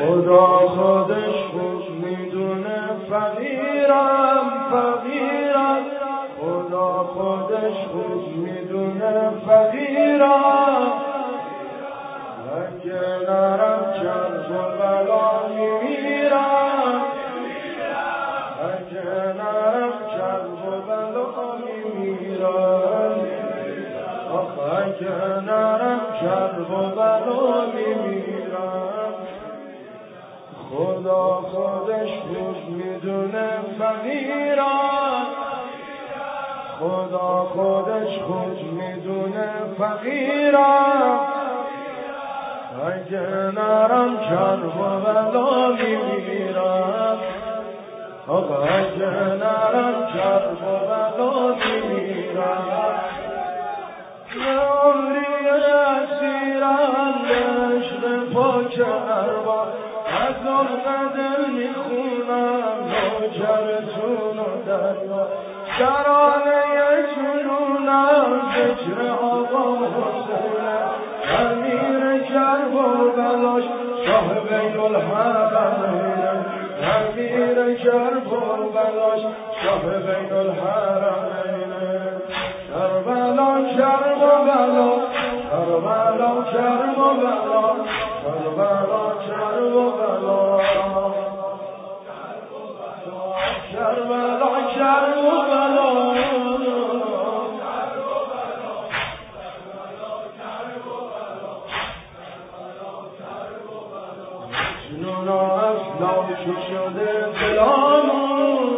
خدا خودش خوب میدونه فقیرم خدا خودش خوب میدونه فقیرم اگه نرم کرد و بلا میمیرم اگه نرم کرد و بلا میمیرم اگه نرم کرد و بلا میمیرم خدا خودش خوب میدونه فقیرم خدا خودش خوب میدونه فقیرم اگه نرم کرد و بلا میمیرم اگه نرم کرد و بلا میمیرم عمری اسیرم عشق پاک ارباب از دل میخونم نوکرتون و دریا ترانه جنونم ذکر آقا حسینم امیر کرب و بلاش شاه بین الحرمین امیر کرب و بلاش شاه بین الحرمین کربلا کرب و بلا کربلا کرب و بلا کربلا کرب و بلا کربلا کرب و بلا مجنون افلاکی شده دلامون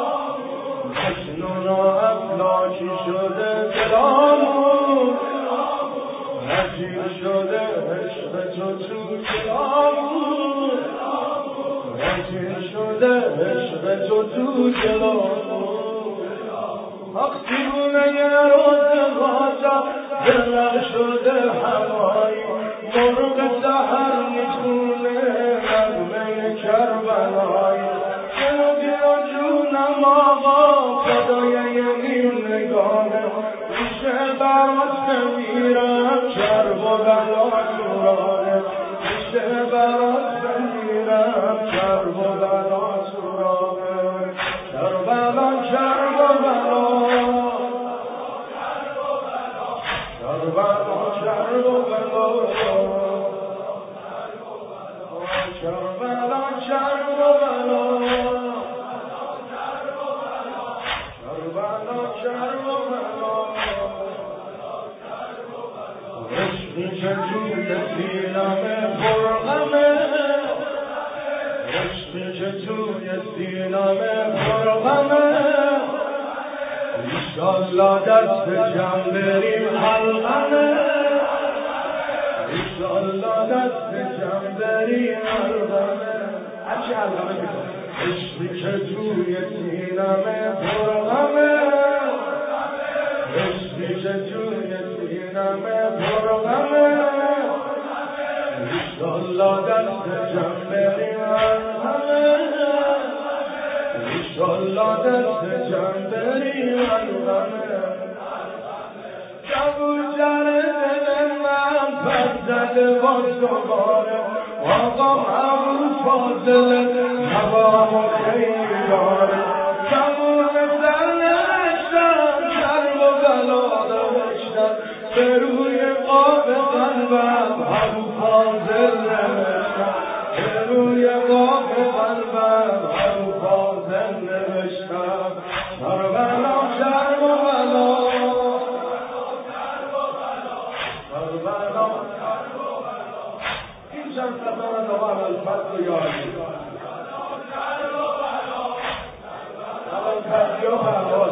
مجنون افلاکی شده دلامون نجیب شده عشق تو دلامون نجیب شده عشق تو دلامون وقتی بونه یه روز غازم دلم شده هوایی مرغ سحر میخونه نغمه کربلایی چرا بیا جونم آقا فدای یمین نگانه میشه برات نمیرم کرب و بلا سورانه میشه برات نمیرم کرب و بلا سورانه کربلا کرب و بلا کربلا کرب و بلا کربلا کرب و بلا کربلا کرب و بلا عشقی که توی سینمه پرغمه عشقی که توی سینمه پرغمه ایشالله دست جمع بریم حلقمه ایشالله دست جمع بریم حلقمه هرچی حلقمه میکنه عشقی که توی سینمه پرغمه عشقی که توی سینمه پرغمه ایشالله دست جمع بریم حلقمه ایشالله دست جمع بریم حلقمه کبوتر دل من پس زده باز دوباره آقا ابو فاضل هوا خیلی داره تموم سر نوشتم کرب و بلا نوشتم به روی قاب قلبم ابو فاضل نوشتم به روی قاب قلبم ابو فاضل نوشتم کربلا کرب و بلا این چند سفر دوام الفتح یاری اول فتحی و پرواز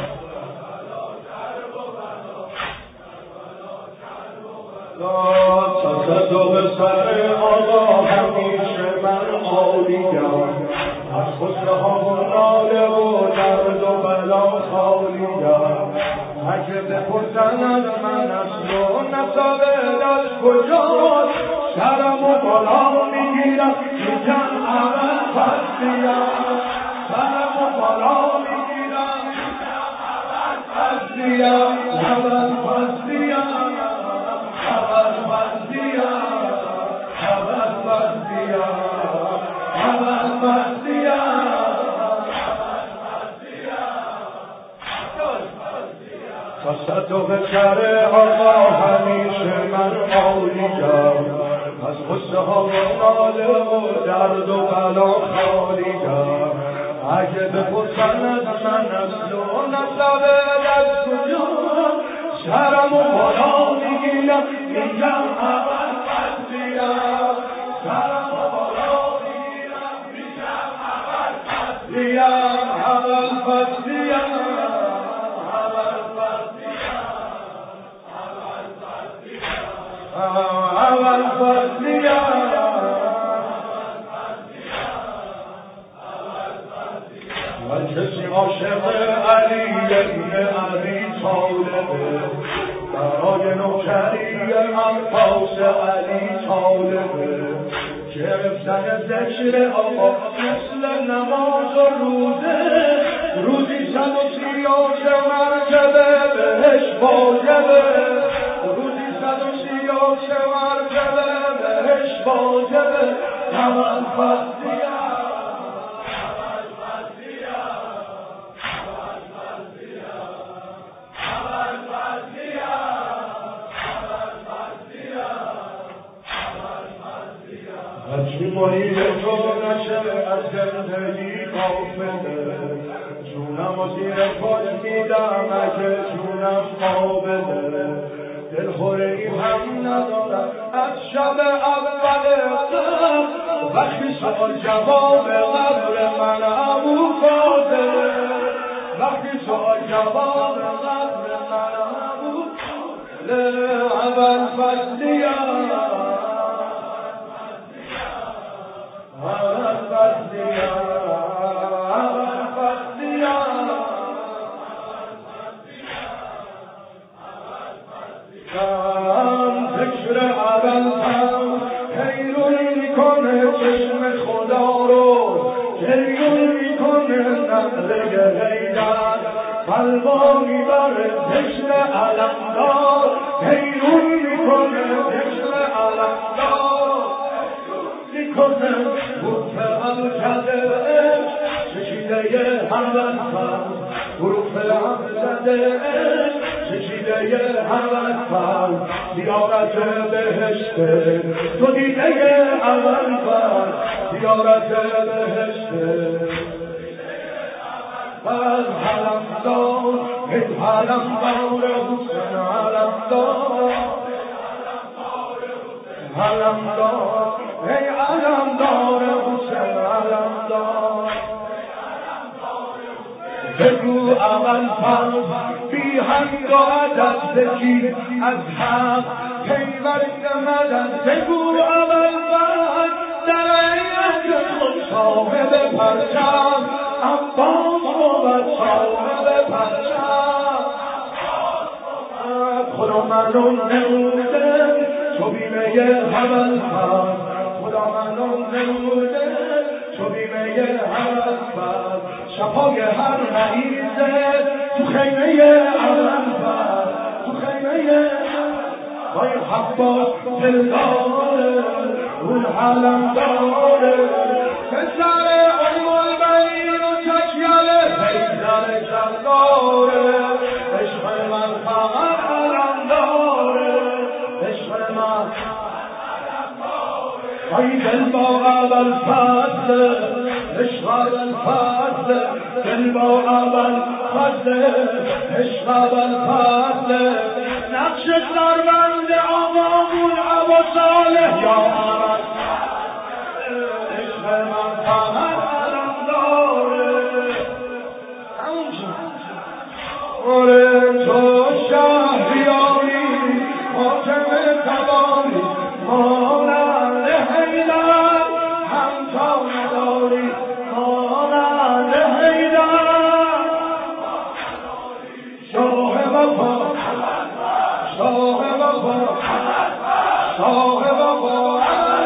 تصدق سر آقا همیشه من عالیم از خسته ها و ناله و درد و بلا خالیم اگه بپرسن از من اصل و نسب از کجاست سرم و بالا میگیرم میگم اول پسیم سرم و بالا میگیرم پسیم اول پسیم اول پسیم اول پسیم تا صدق سر آقا همیشه من عالی‌ام، از غصه ها و ناله و درد و بلا خالی‌ام. اگه بپرسن از من اصل و نسب از کجا، سرم و بالا میگیرم میگم اول فضلیم. سرم و بالا میگیرم میگم اول فضلیم. اول فضلیم. اول فضلیم. من کسی عاشق علی ابن ابی طالبه، برای نوکری عباس علی طالبه. گرفتن ذکر آقا مثل نماز و روزه، روزی 133 مرتبه بهش واجبه. روزی 133 مرتبه بهش واجبه. اول فضلیم. هرچی مرید تو نشه از زندگی غافله، جونم و زیر پاش میدم اگه جونم قابله. دلخوری هم ندارم از شب اول قبل، وقتی سوال جواب قبر من ابو فاضله. وقتی سوال جواب قبر من ابو فاضله. اول فضلیم. اول فضلیم. اول فضلیم. ذکر اول هم حیرون میکنه چشم خدا رو، حیرون میکنه نقله حیدر، قلبا میبره ذکر علمدار. حیرون میکنه ذکر علمدار، میکنه حروف ابجده چشیده اول فرد. حروف ابجده چشیده اول فرد. زیارت بهشته تو دیده اول فرد. زیارت بهشته از علمدار. ای علمدار حسین علمدار. علمدار ای علمدار حسین علمدار. بگو اول فرد بی حق و عدد بکی از حق پیوست مدد. بگو اول فرد در ایت صاحب پرچم، عباس بود صاحب پرچم. خدا منو نموده تو بیمه اول فرد. خدا منو نموده تو بیمه اول فرد. شفای هر مریضه تو خیمه اول فرد. تو خیمه وای حباس دلداره اون علم داره. پسر ام البنین و تکیل حیدر جلداره. عشق من فقط علم داره. عشق من ای دل با اول فضل. عشق اول فضل. دل با اول فضل. عشق اول فضل. نقش سربند آقامون ابا صالح یا اول عشق من فقط علم داره. آره تو شهریاری حاکم تباری مانند حیدر همتا نداری. مانند حیدر شاه وفا. شاه وفا. شاه وفا.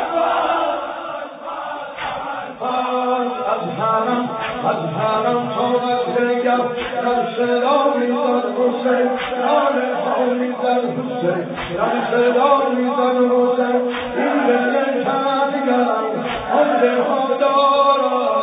از حرم تا نگم در صدا میزن حسین. ناله ها میزن حسین. در صدا میزن حسین. این دل تنگم آن دل ها دارم.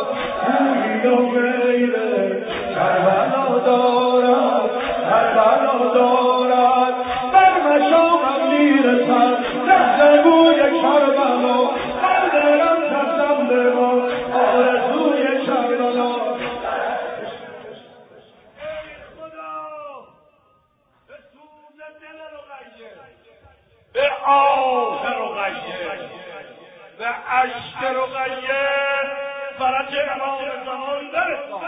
عشق رقیه فرج امام زمان برسان،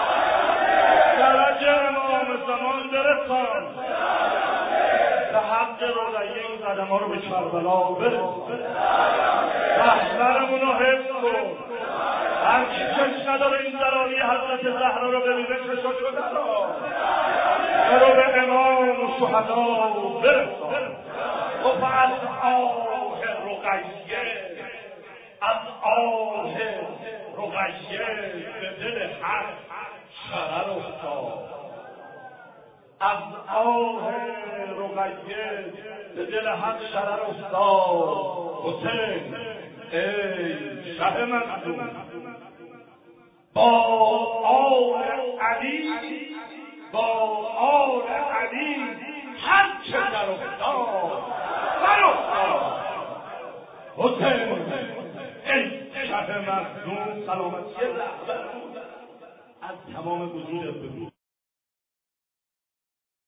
فرج امام زمان برسان، به حق رقیه این قدم ها رو به کربلا برسان، رهبرمون رو حفظ کن. هر کی چشم نداره این زراری حضرت زهرا رو ببینه چشم شده رو به امام شهدا برسان. و از آه رقیه، از آه رقیه به دل حق شرر افتاد، از آه رقیه به دل حق شرر افتاد. حسین ای شه مظلوم، با آل علی، با آل علی هر چه در افتاد برافتاد. حسین ای شه مظلوم، سلامتی رهبر از تمام وجودت بگو.